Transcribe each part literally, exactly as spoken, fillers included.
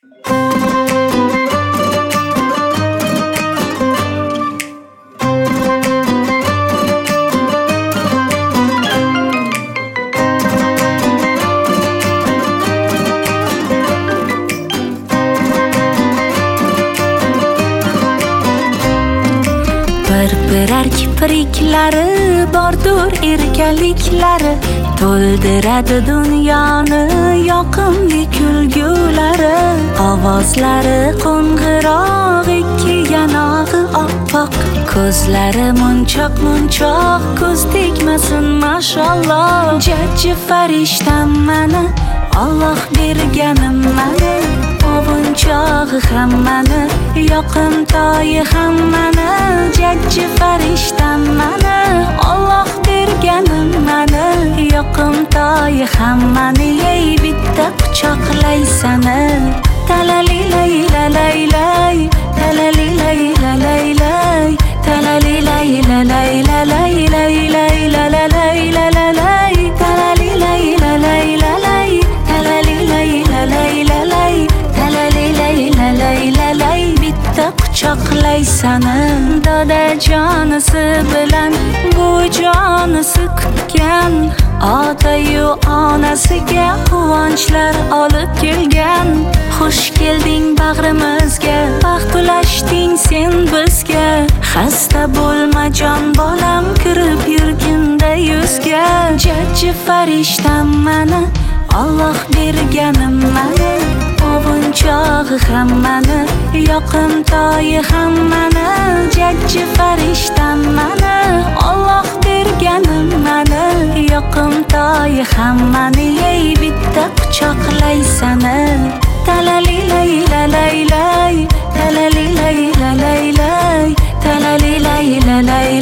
Bir-birar kipriklari bordur erkaliklari, to'ldiradi dunyoni yoqimli kulgulari. Ovozlari qo'ng'iroq, ikki yanog'i oppoq, ko'zlari munchoq-munchoq, ko'z tegmasin mashalloh. Jajji farishtam mani, Alloh berganim mani, ovunchog'i hammani, yoqimtoyi hammani. Jajji farishtam mani, Alloh berganim mani, yoqimtoyi hammani. Ey bitta quchoqlaysani, talalilaylaylay, talalilaylaylay, talalilaylaylay, talalilaylaylay, talalilaylaylay, bitta quchoqlaysani. Dadajonisi bilan bujonisi kutgan, otayu onasiga quvonchlar olib kelgan. Xush kelding bag'rimizga, baxt ulashding sen bizga. Xasta bo'lma jon bolam, kirib yurganda yuzga. Jajji farishtam mani, Alloh berganim mani, ovunchog'i hammani, yoqimtoyi hammani. Jajji farishtam mani, Alloh berganim mani, yoqimtoyi hammani. Ey bitta quchoqlaysani, talalilaylaylay, talalilaylaylay, talalilaylaylay,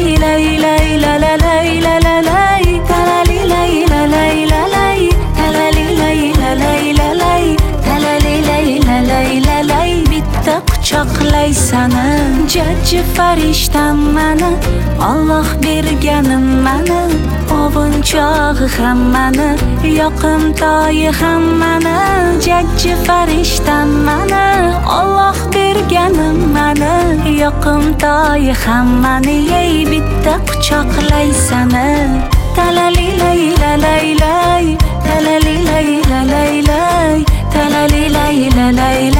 talalilaylaylay, bitta quchoqlaysani. Jajji farishtam mani, Alloh berganim mani, ovunchog'i hammani, yoqimtoyi hammani. Jajji farishtam mani, Alloh berganim mani, yoqimtoyi hammani. Ey bitta quchoqlaysani, talalilaylaylay, talalilaylaylay, talalilaylaylay,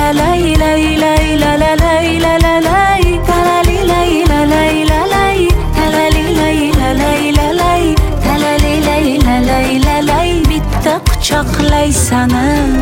talalilaylaylay, bitta quchoqlaysani.